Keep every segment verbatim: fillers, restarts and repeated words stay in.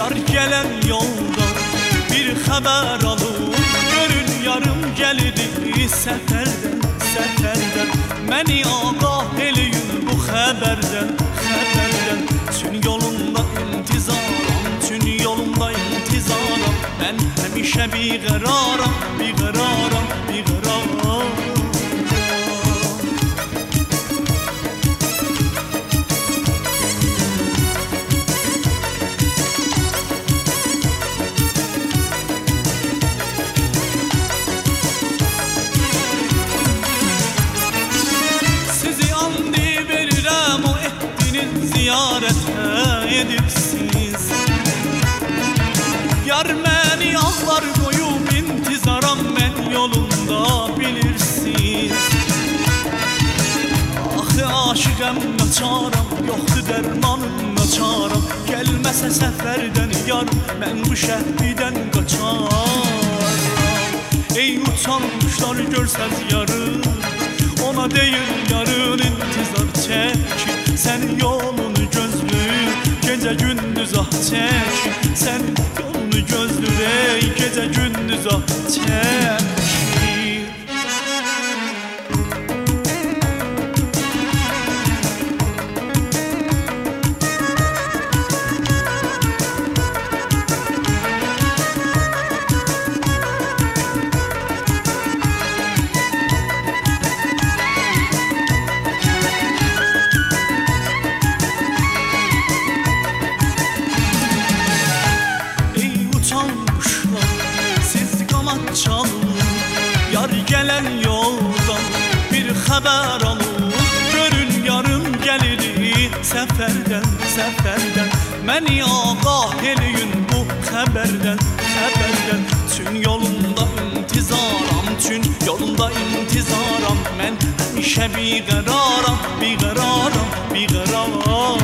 Yar gelen yolda bir haber alın, görün yarım geldi seferden, seferden. Məni agah eləyin bu xəbərdən, xəbərdən. Tün yolunda intizaram, tün yolunda intizaram. Mən həmişə biqəraram, biqəraram, biqəraram. Ziyarətə edibsiz. Yar məni ağlar qoyub intizaram, mən yolunda bilirsiz. Axı aşiqəm naçaram, yoxdur dərmanım naçaram. Gəlməsə səfərdən yar, mən bu şəhridən qaçaram. Ey uçan quşlar görsəz yarı, ona deyil yarın intizar çəkir. Sən yolunu gözlür, gecə gündüz ah çəkir. Sən yolunu gözlür, ey gecə gündüz ah çəkir. Yar gelen yoldan bir haber alın, görün yarın gelir seferden, seferden. Məni agah eləyin bu xəbərdən, xəbərdən. Tün yolunda intizaram, tün yolunda intizaram. Mən həmişə biqəraram, biqəraram, biqəraram.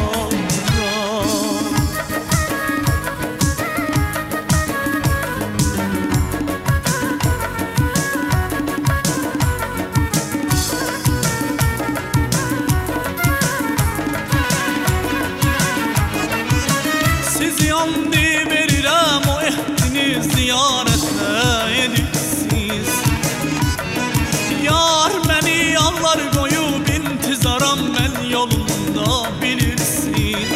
Yandı verirəm o ehdiniz, ziyarətə edibsiz. Yar məni ağlar qoyub intizaram, mən yolunda bilirsiz.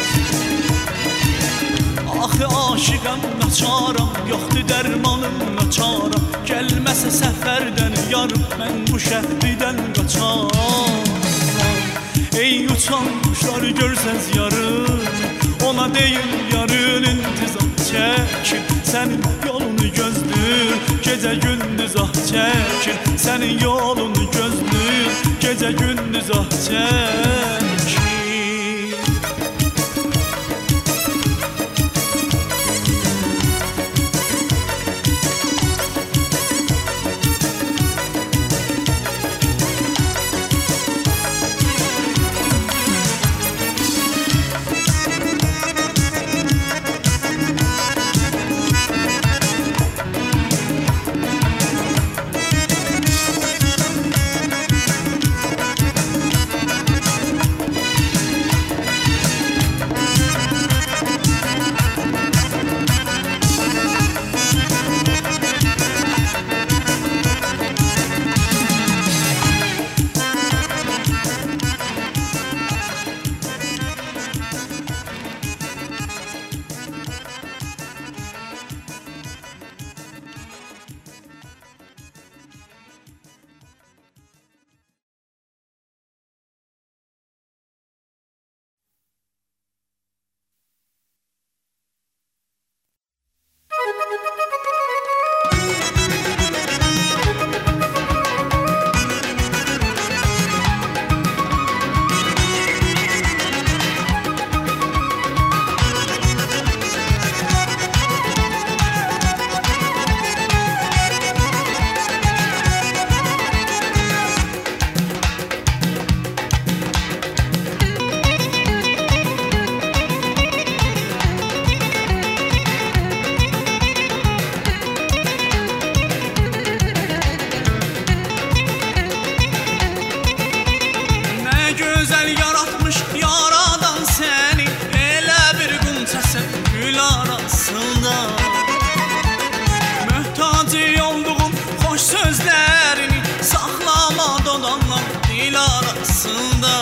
Axı aşiqəm naçaram, yoxdur dərmanım naçaram. Gəlməsə səfərdən yarım, mən bu şəhridən qaçaram. Ey uçan quşlar görsəz yarın, ona deyil yarın intizam çəkir. Sənin yolunu gözlür, gecə gündüz ah çəkir. Sənin yolunu gözlür, gecə gündüz ah çəkir. arasında. Möhtac olduğum hoş sözlerini saklama dolanla dil arasında.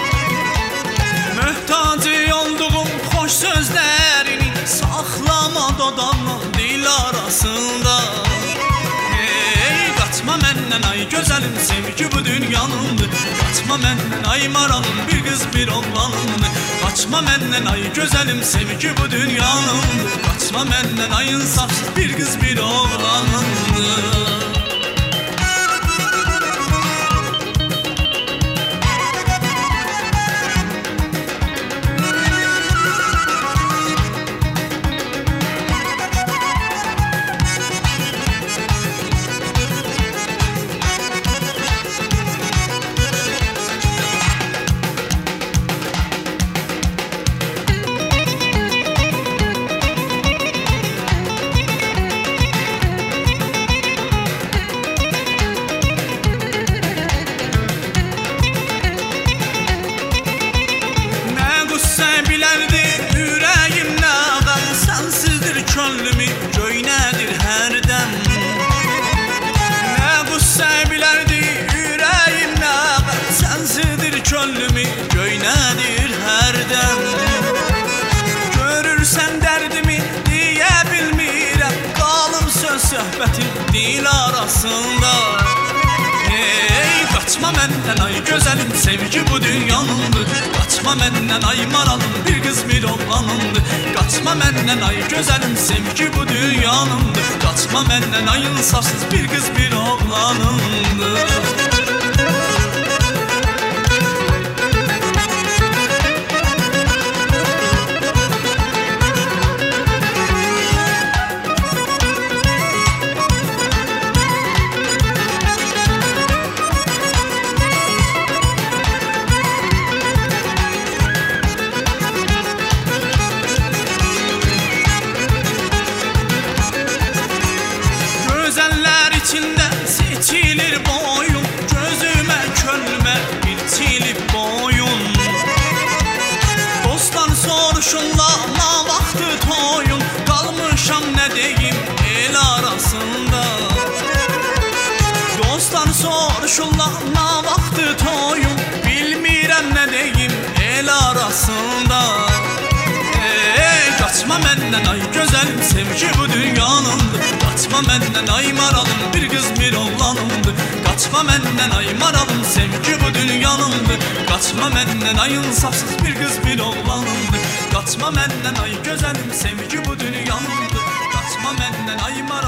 Möhtac olduğum hoş sözlerini saklama dolanla dil arasında. Hey, kaçma menden ay güzelim, sevgi bu dünyanındır. Kaçma menden ay maralım, bir kız bir oğlanım. Kaçma menden ay güzelim, sevgi bu dünyanındır. Kaçma menden ay insafsız, bir kız bir oğlanımdır. Bilərdi ürəyim nə qəm, sənsizdir könlümü göynədir hərdəm. Nə qüssə bilərdi ürəyim nə qəm, sənsizdir könlümü göynədir hərdəm. Görürsən dərdimi deyə bilmirəm, qalıb söz söhbəti dil arasında. Hey, kaçma menden ay güzelim, sevgi bu dünyanındır. Kaçma menden ay maralım, bir kız bir oğlanımdır. Kaçma menden ay güzelim, sevgi bu dünyanındır. Kaçma menden ay insafsız, bir kız bir oğlanımdır. İçinde seçilir boyun, gözüme könlüme biçilip boyun. Dostlar soruşurlar ne vakti toyun, kalmışam ne deyim el arasında. Dostlar soruşurlar ne vakti toyun, bilmirəm ne deyim el arasında. Hey, kaçma menden ay güzelim, sevgi bu dünyanındır. Kaçma menden ay maralım, bir kız bir oğlanımdır. Kaçma menden ay maralım, sevgi bu dünyanındır. Kaçma menden ay insafsız, bir kız bir oğlanımdır. Kaçma menden ay güzelim, sevgi bu dünyanındır. Kaçma menden ay maralım.